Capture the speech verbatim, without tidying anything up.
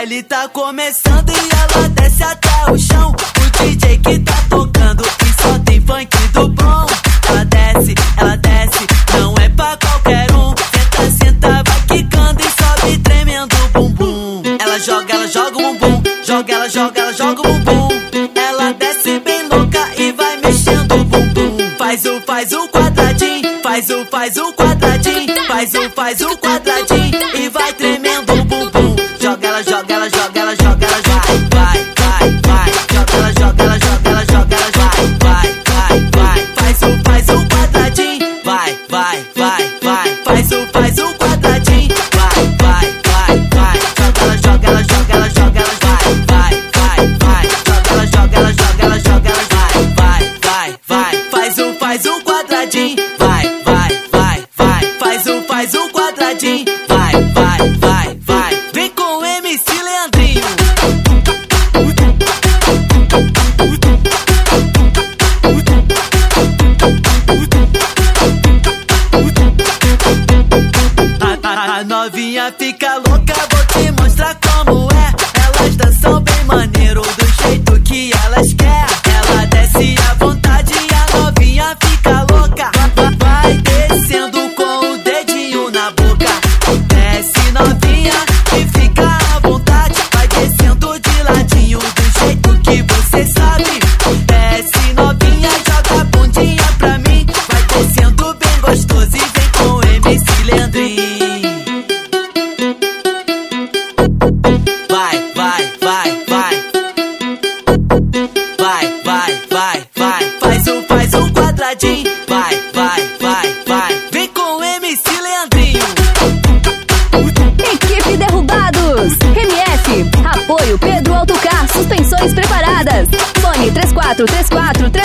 baile tá começando e ela desce até o chão. O D J que tá tocando e só tem funk do bom. Ela desce, ela desce, não é pra qualquer um. Senta, senta, vai quicando e sobe tremendo o bumbum. Ela joga, ela joga o bumbum, joga, ela joga, ela joga o bumbum. Ela desce bem louca e vai mexendo o bumbum. Faz o, faz o quadradinho, faz o, faz o quadradinho, faz o, faz o quadradinho e vai tremendo o bumbum. Joga, ela joga, ela joga, ela joga, ela joga, vai, vai, vai. Joga, ela joga, ela joga, ela joga, ela vai, vai, vai, vai. Faz o, faz o quadradinho, vai, vai, vai, vai. Faz o, faz o quadradinho, vai, vai, vai, vai. Joga, ela joga, ela joga, ela joga, ela vai, vai, vai, vai. Joga, ela joga, ela joga, ela joga, ela vai, vai, vai, vai. Faz o, faz o quadradinho, vai, vai, vai, vai. Faz o, faz o quadradinho, vai, vai, vai, vai. Vem com o M C Leandrinho. A, a, a novinha fica louca, vou te mostrar como é. Elas dançam bem maneiro, do jeito que elas querem. Ela desce à vontade e a novinha fica louca. Vai descendo com o dedinho na boca. Desce novinha e fica à vontade. Vai descendo de ladinho, do jeito que você sabe. Desce novinha, joga a bundinha pra mim. Vai descendo bem gostoso e vem com o M C Leandrinho. Vai, vai, vai, vai. Vai, vai, vai, vai. Faz o, faz o quadradinho. Vai, vai, vai, vai. Vem com o M C Leandrinho. Equipe Derrubados. M F. Apoio Pedro Autocar. Suspensões preparadas. Fone três quatro três quatro três